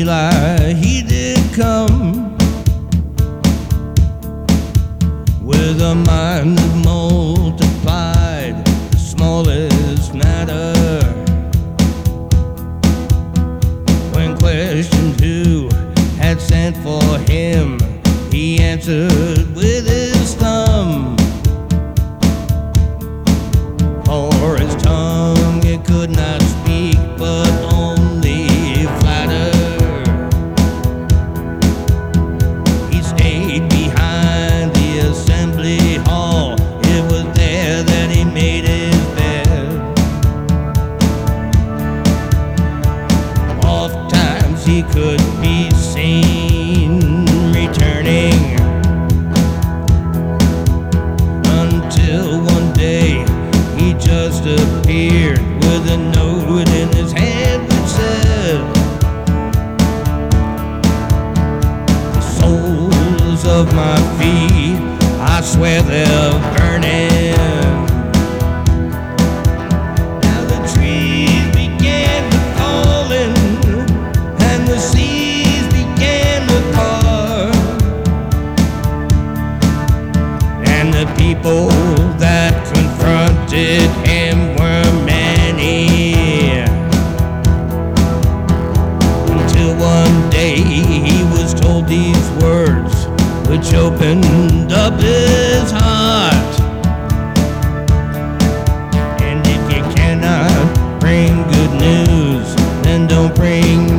Eli, he did come with a mind that multiplied the smallest matter. When questioned who had sent for him, he answered with his thumb. For his tongue it could not speak, but only flatter. He stayed behind the assembly hall. It was there that he made his bed. Oft times he could be seen returning, until one day he just appeared with a note in his hand that said, "The soles of my feet, I swear they're burning." Now the trees began to falling, and the seas began to part, and the people that confronted him were many, until one day he was told these words, which opened up his heart. And if you cannot bring good news, then don't bring